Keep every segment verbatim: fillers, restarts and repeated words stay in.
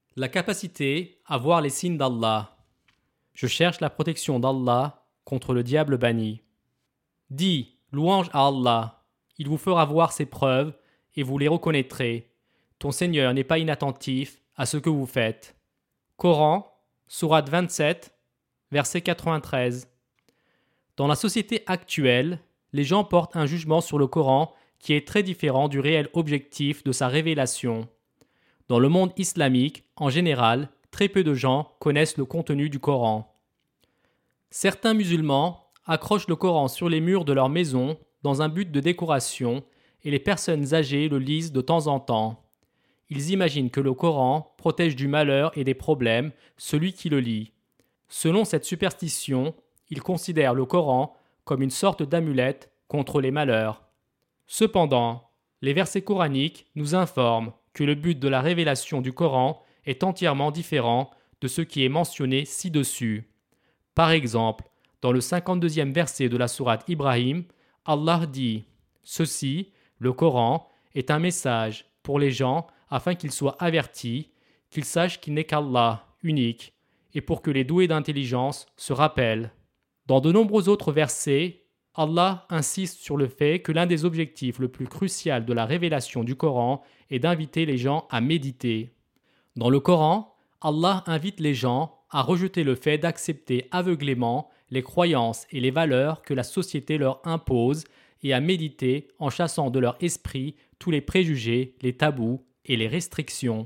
La capacité à voir les signes d'Allah. Je cherche la protection d'Allah contre le diable banni. Dis, louange à Allah, il vous fera voir ses preuves et vous les reconnaîtrez. Ton Seigneur n'est pas inattentif à ce que vous faites. Coran, sourate vingt-sept, verset quatre-vingt-treize. Dans la société actuelle, les gens portent un jugement sur le Coran qui est très différent du réel objectif de sa révélation. Dans le monde islamique, en général, très peu de gens connaissent le contenu du Coran. Certains musulmans accrochent le Coran sur les murs de leur maison dans un but de décoration et les personnes âgées le lisent de temps en temps. Ils imaginent que le Coran protège du malheur et des problèmes celui qui le lit. Selon cette superstition, ils considèrent le Coran comme une sorte d'amulette contre les malheurs. Cependant, les versets coraniques nous informent que le but de la révélation du Coran est entièrement différent de ce qui est mentionné ci-dessus. Par exemple, dans le cinquante-deuxième verset de la sourate Ibrahim, Allah dit « Ceci, le Coran, est un message pour les gens afin qu'ils soient avertis, qu'ils sachent qu'il n'est qu'Allah, unique, et pour que les doués d'intelligence se rappellent. » Dans de nombreux autres versets, Allah insiste sur le fait que l'un des objectifs le plus crucial de la révélation du Coran est d'inviter les gens à méditer. Dans le Coran, Allah invite les gens à rejeter le fait d'accepter aveuglément les croyances et les valeurs que la société leur impose et à méditer en chassant de leur esprit tous les préjugés, les tabous et les restrictions.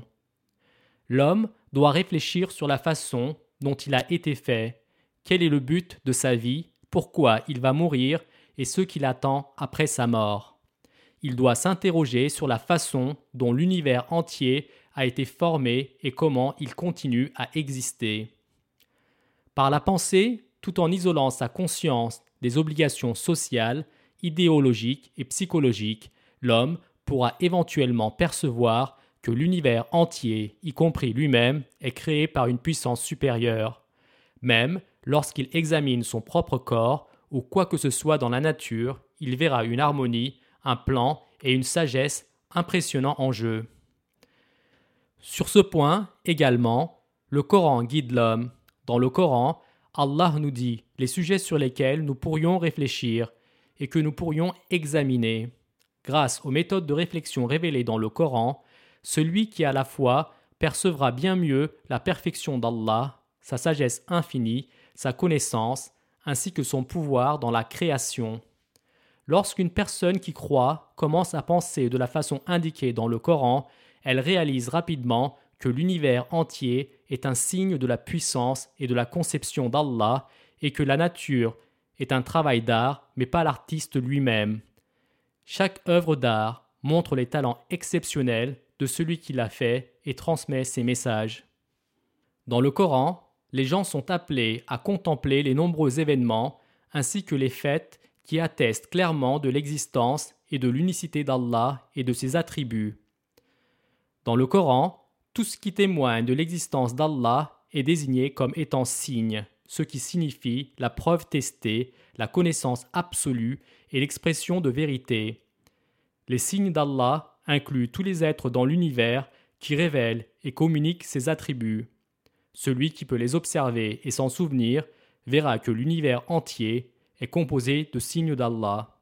L'homme doit réfléchir sur la façon dont il a été fait, quel est le but de sa vie, pourquoi il va mourir et ce qui l'attend après sa mort. Il doit s'interroger sur la façon dont l'univers entier a été formé et comment il continue à exister. Par la pensée, tout en isolant sa conscience des obligations sociales, idéologiques et psychologiques, l'homme pourra éventuellement percevoir que l'univers entier, y compris lui-même, est créé par une puissance supérieure. Même lorsqu'il examine son propre corps ou quoi que ce soit dans la nature, il verra une harmonie, un plan et une sagesse impressionnants en jeu. Sur ce point, également, le Coran guide l'homme. Dans le Coran, Allah nous dit les sujets sur lesquels nous pourrions réfléchir et que nous pourrions examiner. Grâce aux méthodes de réflexion révélées dans le Coran, celui qui a la foi percevra bien mieux la perfection d'Allah, sa sagesse infinie, sa connaissance, ainsi que son pouvoir dans la création. Lorsqu'une personne qui croit commence à penser de la façon indiquée dans le Coran, elle réalise rapidement que l'univers entier est un signe de la puissance et de la conception d'Allah et que la nature est un travail d'art, mais pas l'artiste lui-même. Chaque œuvre d'art montre les talents exceptionnels de celui qui l'a fait et transmet ses messages. Dans le Coran, les gens sont appelés à contempler les nombreux événements ainsi que les fêtes qui attestent clairement de l'existence et de l'unicité d'Allah et de ses attributs. Dans le Coran, tout ce qui témoigne de l'existence d'Allah est désigné comme étant signe, ce qui signifie la preuve testée, la connaissance absolue et l'expression de vérité. Les signes d'Allah incluent tous les êtres dans l'univers qui révèlent et communiquent ses attributs. Celui qui peut les observer et s'en souvenir verra que l'univers entier est composé de signes d'Allah.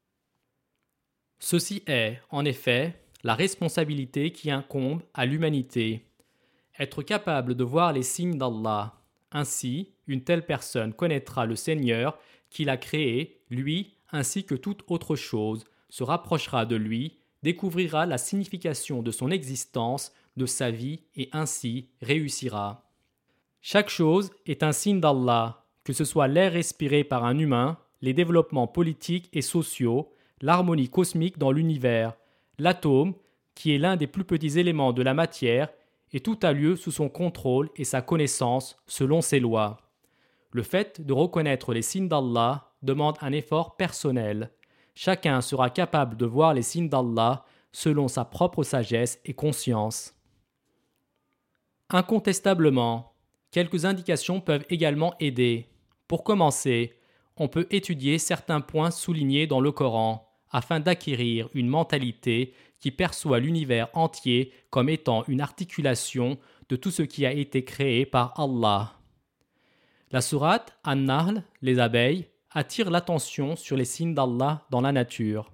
Ceci est, en effet, la responsabilité qui incombe à l'humanité. Être capable de voir les signes d'Allah. Ainsi, une telle personne connaîtra le Seigneur qui l'a créé, lui, ainsi que toute autre chose, se rapprochera de lui, découvrira la signification de son existence, de sa vie et ainsi réussira. Chaque chose est un signe d'Allah, que ce soit l'air respiré par un humain, les développements politiques et sociaux, l'harmonie cosmique dans l'univers, l'atome, qui est l'un des plus petits éléments de la matière, et tout a lieu sous son contrôle et sa connaissance selon ses lois. Le fait de reconnaître les signes d'Allah demande un effort personnel. Chacun sera capable de voir les signes d'Allah selon sa propre sagesse et conscience. Incontestablement, quelques indications peuvent également aider. Pour commencer, on peut étudier certains points soulignés dans le Coran afin d'acquérir une mentalité qui perçoit l'univers entier comme étant une articulation de tout ce qui a été créé par Allah. La sourate An-Nahl, les abeilles, attire l'attention sur les signes d'Allah dans la nature.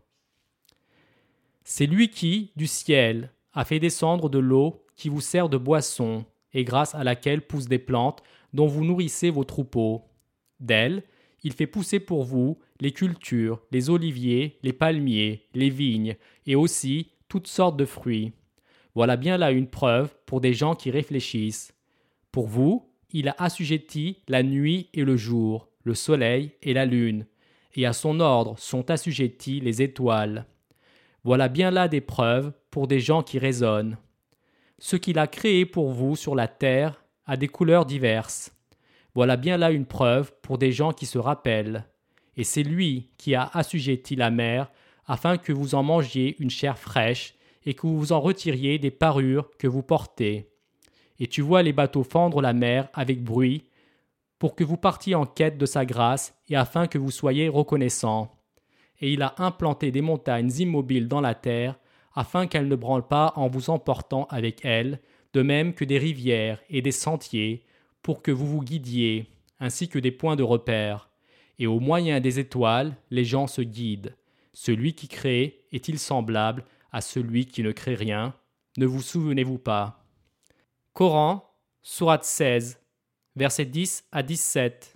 C'est lui qui, du ciel, a fait descendre de l'eau qui vous sert de boisson et grâce à laquelle poussent des plantes dont vous nourrissez vos troupeaux. D'elle, il fait pousser pour vous les cultures, les oliviers, les palmiers, les vignes et aussi toutes sortes de fruits. Voilà bien là une preuve pour des gens qui réfléchissent. Pour vous, il a assujetti la nuit et le jour, le soleil et la lune, et à son ordre sont assujetties les étoiles. Voilà bien là des preuves pour des gens qui raisonnent. Ce qu'il a créé pour vous sur la terre a des couleurs diverses. Voilà bien là une preuve pour des gens qui se rappellent. Et c'est lui qui a assujetti la mer afin que vous en mangiez une chair fraîche et que vous en retiriez des parures que vous portez. Et tu vois les bateaux fendre la mer avec bruit pour que vous partiez en quête de sa grâce et afin que vous soyez reconnaissants. Et il a implanté des montagnes immobiles dans la terre afin qu'elles ne branlent pas en vous emportant avec elles, de même que des rivières et des sentiers, pour que vous vous guidiez, ainsi que des points de repère. Et au moyen des étoiles, les gens se guident. Celui qui crée est-il semblable à celui qui ne crée rien? Ne vous souvenez-vous pas? Coran, sourate seize, versets dix à dix-sept.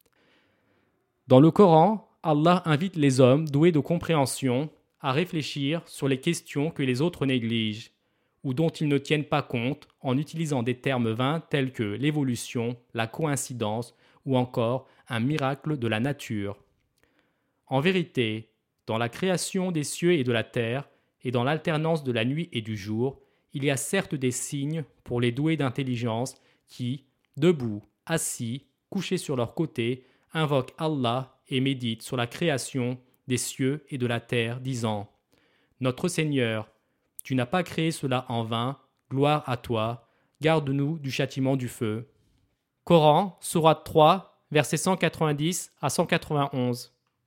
Dans le Coran, Allah invite les hommes doués de compréhension à réfléchir sur les questions que les autres négligent ou dont ils ne tiennent pas compte en utilisant des termes vains tels que l'évolution, la coïncidence ou encore un miracle de la nature. En vérité, dans la création des cieux et de la terre et dans l'alternance de la nuit et du jour, il y a certes des signes pour les doués d'intelligence qui, debout, assis, couchés sur leur côté, invoquent Allah et méditent sur la création des cieux et de la terre, disant « Notre Seigneur, tu n'as pas créé cela en vain, gloire à toi, garde-nous du châtiment du feu. » Coran, sourate trois, versets cent quatre-vingt-dix à cent quatre-vingt-onze.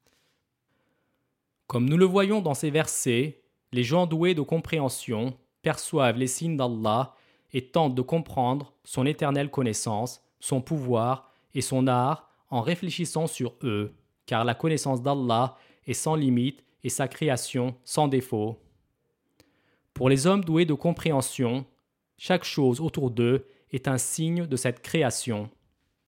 Comme nous le voyons dans ces versets, les gens doués de compréhension perçoivent les signes d'Allah et tentent de comprendre son éternelle connaissance, son pouvoir et son art en réfléchissant sur eux, car la connaissance d'Allah est sans limite et sa création sans défaut. Pour les hommes doués de compréhension, chaque chose autour d'eux est un signe de cette création.